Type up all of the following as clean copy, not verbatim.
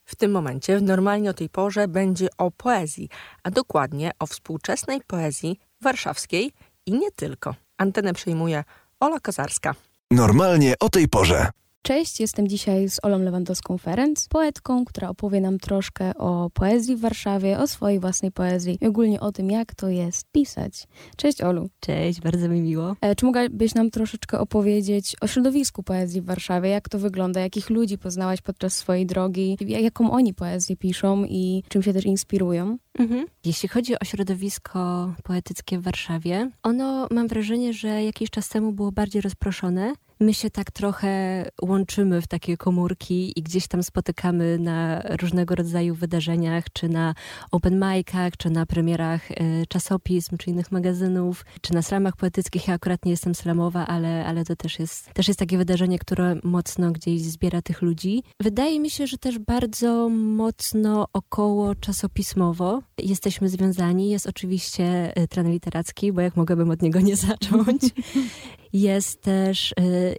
W tym momencie, normalnie o tej porze, będzie o poezji, a dokładnie o współczesnej poezji warszawskiej i nie tylko. Antenę przejmuje Ola Kozarska. Normalnie o tej porze. Cześć, jestem dzisiaj z Olą Lewandowską-Ferenc, poetką, która opowie nam troszkę o poezji w Warszawie, o swojej własnej poezji i ogólnie o tym, jak to jest pisać. Cześć Olu. Cześć, bardzo mi miło. Czy mogłabyś nam troszeczkę opowiedzieć o środowisku poezji w Warszawie? Jak to wygląda? Jakich ludzi poznałaś podczas swojej drogi? Jaką oni poezję piszą i czym się też inspirują? Jeśli chodzi o środowisko poetyckie w Warszawie, ono, mam wrażenie, że jakiś czas temu było bardziej rozproszone. My się tak trochę łączymy w takie komórki i gdzieś tam spotykamy na różnego rodzaju wydarzeniach, czy na open micach, czy na premierach czasopism, czy innych magazynów, czy na slamach poetyckich. Ja akurat nie jestem slamowa, ale to też jest takie wydarzenie, które mocno gdzieś zbiera tych ludzi. Wydaje mi się, że też bardzo mocno około czasopismowo jesteśmy związani. Jest oczywiście Tren Literacki, bo jak mogłabym od niego nie zacząć. Jest też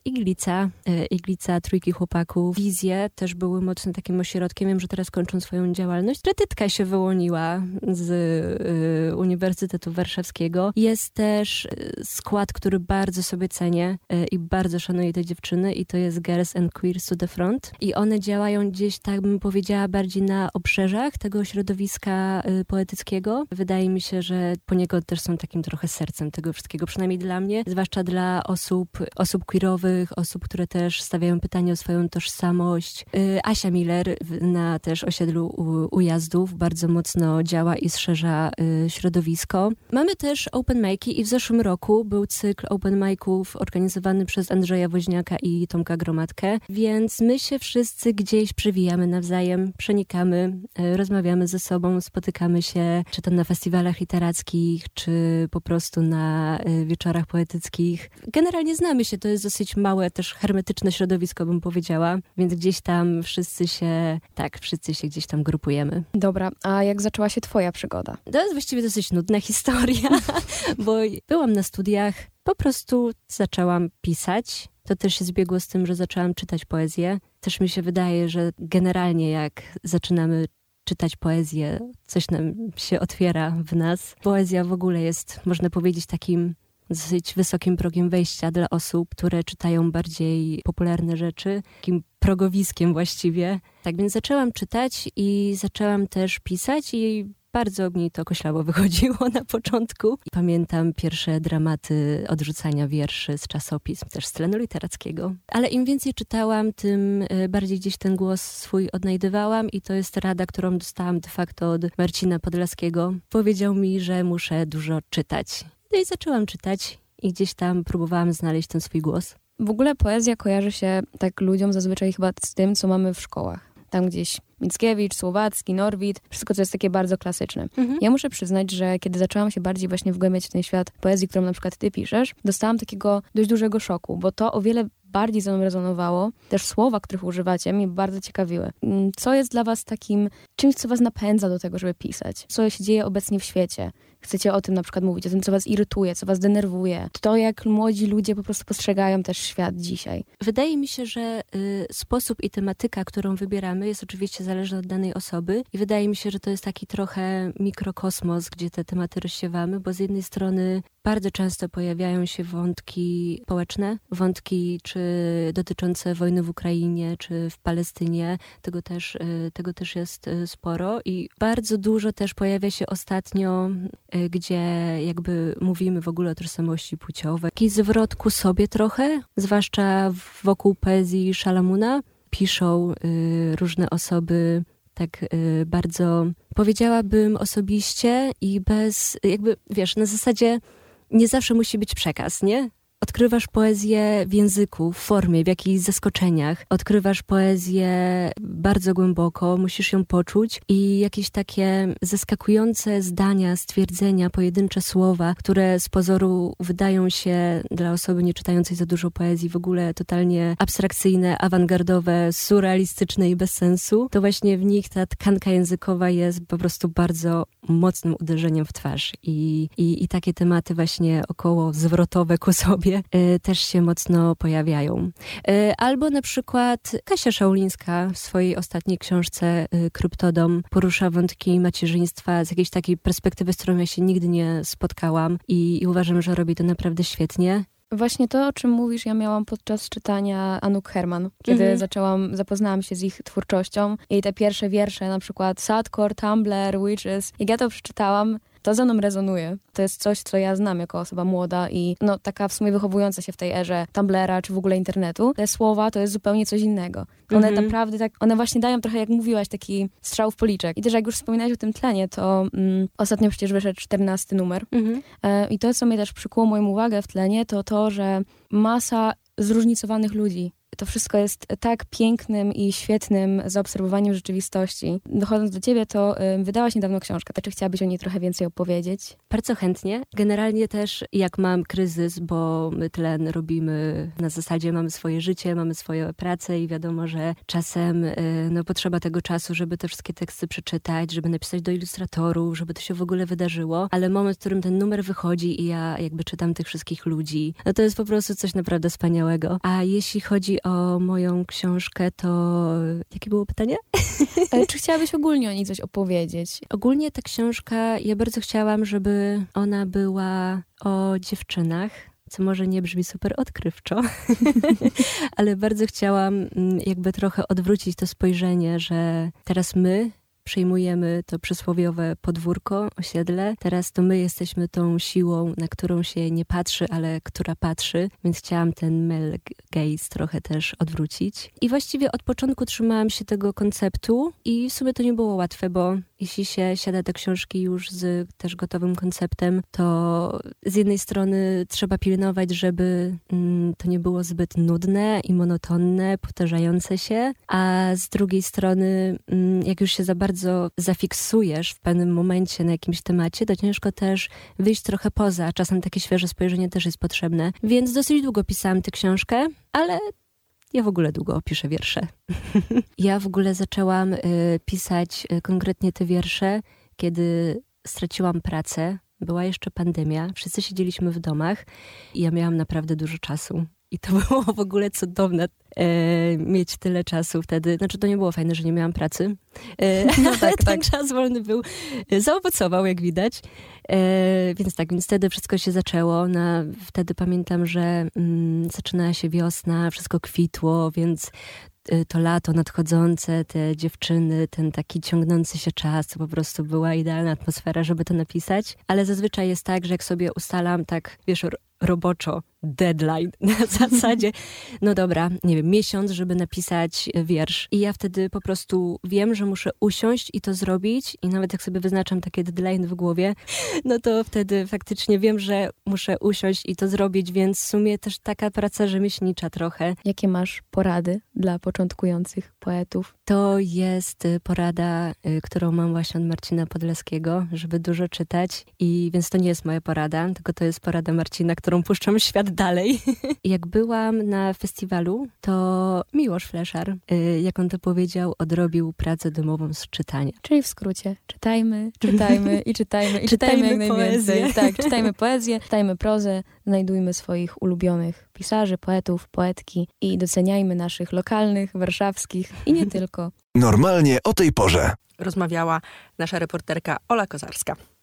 Iglica, Trójki Chłopaków. Wizje też były mocno takim ośrodkiem. Wiem, że teraz kończą swoją działalność. Retytka się wyłoniła z Uniwersytetu Warszawskiego. Jest też skład, który bardzo sobie cenię i bardzo szanuję te dziewczyny i to jest Girls and Queers to the Front. I one działają gdzieś, tak bym powiedziała, bardziej na obrzeżach tego środowiska poetyckiego. Wydaje mi się, że poniekąd też są takim trochę sercem tego wszystkiego, przynajmniej dla mnie, zwłaszcza dla osób queerowych, osób, które też stawiają pytanie o swoją tożsamość. Asia Miller na też osiedlu Ujazdów bardzo mocno działa i szerza środowisko. Mamy też open mic'i i w zeszłym roku był cykl open mic'ów organizowany przez Andrzeja Woźniaka i Tomka Gromadkę, więc my się wszyscy gdzieś przewijamy nawzajem, przenikamy, rozmawiamy ze sobą, spotykamy się, czy to na festiwalach literackich, czy po prostu na wieczorach poetyckich. Generalnie znamy się, to jest dosyć małe, też hermetyczne środowisko, bym powiedziała, więc gdzieś tam wszyscy się gdzieś tam grupujemy. Dobra, a jak zaczęła się twoja przygoda? To jest właściwie dosyć nudna historia, bo byłam na studiach, po prostu zaczęłam pisać. To też się zbiegło z tym, że zaczęłam czytać poezję. Też mi się wydaje, że generalnie jak zaczynamy czytać poezję, coś nam się otwiera w nas. Poezja w ogóle jest, można powiedzieć, takim dosyć wysokim progiem wejścia dla osób, które czytają bardziej popularne rzeczy, takim progowiskiem właściwie. Tak więc zaczęłam czytać i zaczęłam też pisać i bardzo mi to koślawo wychodziło na początku. Pamiętam pierwsze dramaty odrzucania wierszy z czasopism, też z Tlenu Literackiego. Ale im więcej czytałam, tym bardziej gdzieś ten głos swój odnajdywałam i to jest rada, którą dostałam de facto od Marcina Podlaskiego. Powiedział mi, że muszę dużo czytać. No i zaczęłam czytać i gdzieś tam próbowałam znaleźć ten swój głos. W ogóle poezja kojarzy się tak ludziom zazwyczaj chyba z tym, co mamy w szkołach. Tam gdzieś Mickiewicz, Słowacki, Norwid, wszystko co jest takie bardzo klasyczne. Ja muszę przyznać, że kiedy zaczęłam się bardziej właśnie wgłębiać w ten świat poezji, którą na przykład ty piszesz, dostałam takiego dość dużego szoku, bo to o wiele bardziej ze mną rezonowało. Też słowa, których używacie, mnie bardzo ciekawiły. Co jest dla was takim czymś, co was napędza do tego, żeby pisać? Co się dzieje obecnie w świecie? Chcecie o tym na przykład mówić, o tym, co was irytuje, co was denerwuje. To, jak młodzi ludzie po prostu postrzegają też świat dzisiaj. Wydaje mi się, że sposób i tematyka, którą wybieramy, jest oczywiście zależna od danej osoby i wydaje mi się, że to jest taki trochę mikrokosmos, gdzie te tematy rozsiewamy, bo z jednej strony bardzo często pojawiają się wątki społeczne, wątki czy dotyczące wojny w Ukrainie, czy w Palestynie. Tego też jest sporo i bardzo dużo też pojawia się ostatnio, gdzie jakby mówimy w ogóle o tożsamości płciowej. Taki zwrot ku sobie trochę, zwłaszcza wokół poezji Szalamuna. Piszą różne osoby tak bardzo, powiedziałabym osobiście i bez, jakby wiesz, na zasadzie nie zawsze musi być przekaz, nie? Odkrywasz poezję w języku, w formie, w jakichś zaskoczeniach. Odkrywasz poezję bardzo głęboko, musisz ją poczuć i jakieś takie zaskakujące zdania, stwierdzenia, pojedyncze słowa, które z pozoru wydają się dla osoby nie czytającej za dużo poezji w ogóle totalnie abstrakcyjne, awangardowe, surrealistyczne i bez sensu, to właśnie w nich ta tkanka językowa jest po prostu bardzo mocnym uderzeniem w twarz. I takie tematy właśnie około zwrotowe ku sobie sobie też się mocno pojawiają. Albo na przykład Kasia Szaulińska w swojej ostatniej książce Kryptodom porusza wątki macierzyństwa z jakiejś takiej perspektywy, z którą ja się nigdy nie spotkałam i uważam, że robi to naprawdę świetnie. Właśnie to, o czym mówisz, ja miałam podczas czytania Anouk Herman, kiedy zapoznałam się z ich twórczością i te pierwsze wiersze, na przykład Sadcore, Tumblr, Witches. Jak ja to przeczytałam, to ze mną rezonuje. To jest coś, co ja znam jako osoba młoda i taka w sumie wychowująca się w tej erze Tumblera czy w ogóle internetu. Te słowa to jest zupełnie coś innego. One naprawdę one właśnie dają trochę, jak mówiłaś, taki strzał w policzek. I też jak już wspominałaś o tym tlenie, to ostatnio przecież wyszedł 14 numer. I to, co mnie też przykuło moją uwagę w tlenie, to to, że masa zróżnicowanych ludzi. To wszystko jest tak pięknym i świetnym zaobserwowaniem rzeczywistości. Dochodząc do ciebie, to wydałaś niedawno książkę. Czy chciałabyś o niej trochę więcej opowiedzieć? Bardzo chętnie. Generalnie też jak mam kryzys, bo my tlen robimy na zasadzie, mamy swoje życie, mamy swoje prace i wiadomo, że czasem potrzeba tego czasu, żeby te wszystkie teksty przeczytać, żeby napisać do ilustratorów, żeby to się w ogóle wydarzyło. Ale moment, w którym ten numer wychodzi i ja jakby czytam tych wszystkich ludzi, to jest po prostu coś naprawdę wspaniałego. A jeśli chodzi o moją książkę, to jakie było pytanie? Czy chciałabyś ogólnie o niej coś opowiedzieć? Ogólnie ta książka, ja bardzo chciałam, żeby ona była o dziewczynach, co może nie brzmi super odkrywczo, ale bardzo chciałam jakby trochę odwrócić to spojrzenie, że teraz my przejmujemy to przysłowiowe podwórko, osiedle. Teraz to my jesteśmy tą siłą, na którą się nie patrzy, ale która patrzy. Więc chciałam ten male gaze trochę też odwrócić. I właściwie od początku trzymałam się tego konceptu i w sumie to nie było łatwe, bo jeśli się siada te książki już z też gotowym konceptem, to z jednej strony trzeba pilnować, żeby to nie było zbyt nudne i monotonne, powtarzające się, a z drugiej strony jak już się za bardzo zafiksujesz w pewnym momencie na jakimś temacie, to ciężko też wyjść trochę poza. Czasem takie świeże spojrzenie też jest potrzebne. Więc dosyć długo pisałam tę książkę, ale ja w ogóle długo piszę wiersze. Ja w ogóle zaczęłam pisać konkretnie te wiersze, kiedy straciłam pracę. Była jeszcze pandemia, wszyscy siedzieliśmy w domach i ja miałam naprawdę dużo czasu. I to było w ogóle cudowne mieć tyle czasu wtedy. Znaczy to nie było fajne, że nie miałam pracy. Ten czas wolny był, zaowocował jak widać. Więc wtedy wszystko się zaczęło. Wtedy pamiętam, że zaczynała się wiosna, wszystko kwitło, więc to lato nadchodzące, te dziewczyny, ten taki ciągnący się czas, to po prostu była idealna atmosfera, żeby to napisać. Ale zazwyczaj jest tak, że jak sobie ustalam tak, roboczo deadline na zasadzie, no dobra, nie wiem, miesiąc, żeby napisać wiersz. I ja wtedy po prostu wiem, że muszę usiąść i to zrobić i nawet jak sobie wyznaczam takie deadline w głowie, no to wtedy faktycznie wiem, że muszę usiąść i to zrobić, więc w sumie też taka praca rzemieślnicza trochę. Jakie masz porady dla początkujących poetów? To jest porada, którą mam właśnie od Marcina Podleskiego, żeby dużo czytać więc to nie jest moja porada, tylko to jest porada Marcina, którą puszczam w świat dalej. Jak byłam na festiwalu, to Miłosz Fleszar, jak on to powiedział, odrobił pracę domową z czytania. Czyli w skrócie, czytajmy i czytajmy jak najwięcej. Poezję. Tak, czytajmy poezję, czytajmy prozę, znajdujmy swoich ulubionych pisarzy, poetów, poetki i doceniajmy naszych lokalnych, warszawskich i nie tylko. Normalnie o tej porze. Rozmawiała nasza reporterka Ola Kozarska.